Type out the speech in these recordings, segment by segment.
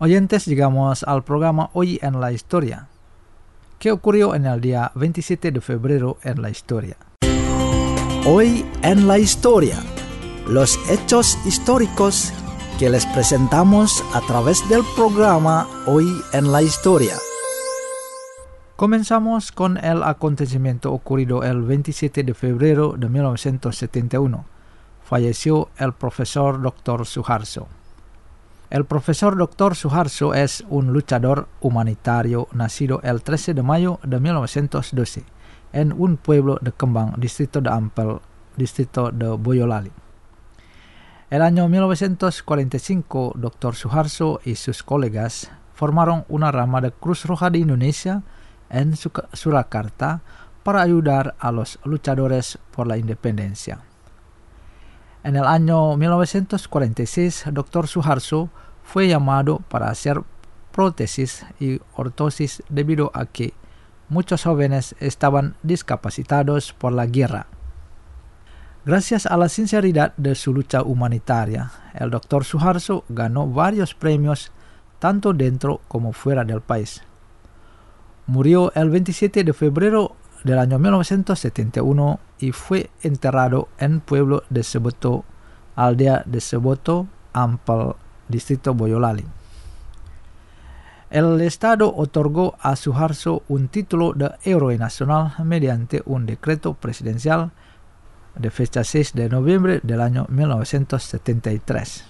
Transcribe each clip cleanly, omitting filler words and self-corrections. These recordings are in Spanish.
Oyentes, llegamos al programa Hoy en la Historia. ¿Qué ocurrió en el día 27 de febrero en la historia? Hoy en la Historia. Los hechos históricos que les presentamos a través del programa Hoy en la Historia. Comenzamos con el acontecimiento ocurrido el 27 de febrero de 1971. Falleció el profesor Dr. Suharto. El profesor Dr. Suharto es un luchador humanitario nacido el 13 de mayo de 1912 en un pueblo de Kembang, distrito de Ampel, distrito de Boyolali. El año 1945, Dr. Suharto y sus colegas formaron una rama de Cruz Roja de Indonesia en Surakarta para ayudar a los luchadores por la independencia. En el año 1946, Dr. Suharto fue llamado para hacer prótesis y ortosis debido a que muchos jóvenes estaban discapacitados por la guerra. Gracias a la sinceridad de su lucha humanitaria, el Dr. Suharto ganó varios premios tanto dentro como fuera del país. Murió el 27 de febrero del año 1971 y fue enterrado en el pueblo de Seboto, aldea de Seboto, Ampel, distrito Boyolali. El Estado otorgó a Suharto un título de héroe nacional mediante un decreto presidencial de fecha 6 de noviembre del año 1973.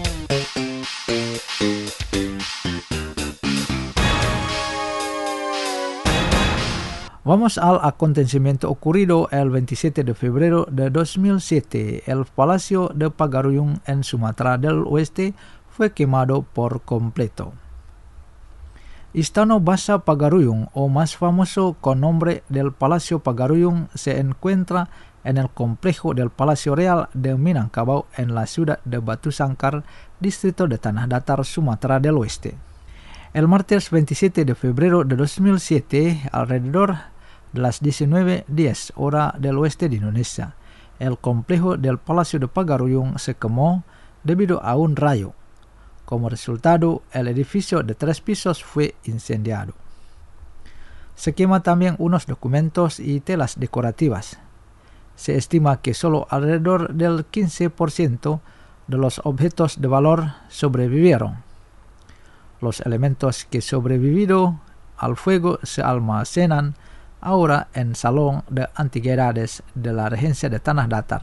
Vamos al acontecimiento ocurrido el 27 de febrero de 2007. El Palacio de Pagaruyung en Sumatra del Oeste fue quemado por completo. Istana Basa Pagaruyung, o más famoso con nombre del Palacio Pagaruyung, se encuentra en el complejo del Palacio Real de Minangkabau en la ciudad de Batu Sangkar, distrito de Tanah Datar, Sumatra del Oeste. El martes 27 de febrero de 2007, alrededor de las 19:10 hora del oeste de Indonesia, el complejo del Palacio de Pagaruyung se quemó debido a un rayo. Como resultado, el edificio de 3 pisos fue incendiado. Se quema también unos documentos y telas decorativas. Se estima que solo alrededor del 15% de los objetos de valor sobrevivieron. Los elementos que sobrevivieron al fuego se almacenan ahora en Salón de Antigüedades de la Regencia de Tanah Datar.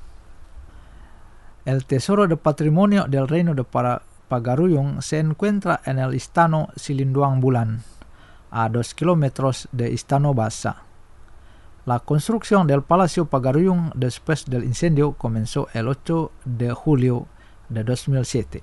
El tesoro de patrimonio del reino de Pagaruyung se encuentra en el Istana Silinduang Bulan, a 2 kilómetros de Istana Basa. La construcción del Palacio Pagaruyung después del incendio comenzó el 8 de julio de 2007.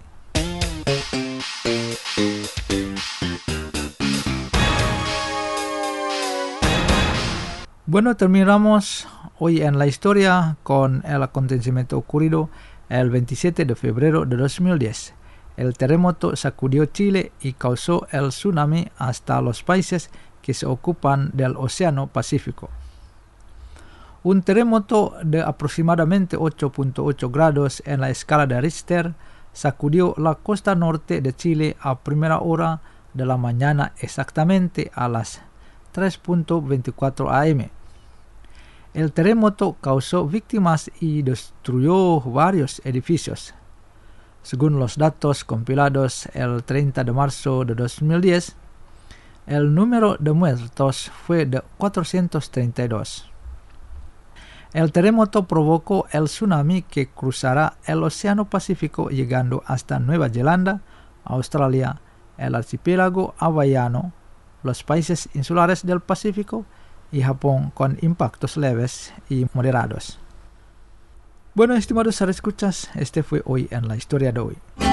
Bueno, terminamos hoy en la historia con el acontecimiento ocurrido el 27 de febrero de 2010. El terremoto sacudió Chile y causó el tsunami hasta los países que se ocupan del Océano Pacífico. Un terremoto de aproximadamente 8.8 grados en la escala de Richter sacudió la costa norte de Chile a primera hora de la mañana, exactamente a las 3:24 am. El terremoto causó víctimas y destruyó varios edificios. Según los datos compilados el 30 de marzo de 2010, el número de muertos fue de 432. El terremoto provocó el tsunami que cruzará el Océano Pacífico llegando hasta Nueva Zelanda, Australia, el archipiélago hawaiano, los países insulares del Pacífico y Japón con impactos leves y moderados. Bueno, estimados escuchas, este fue Hoy en la Historia de hoy.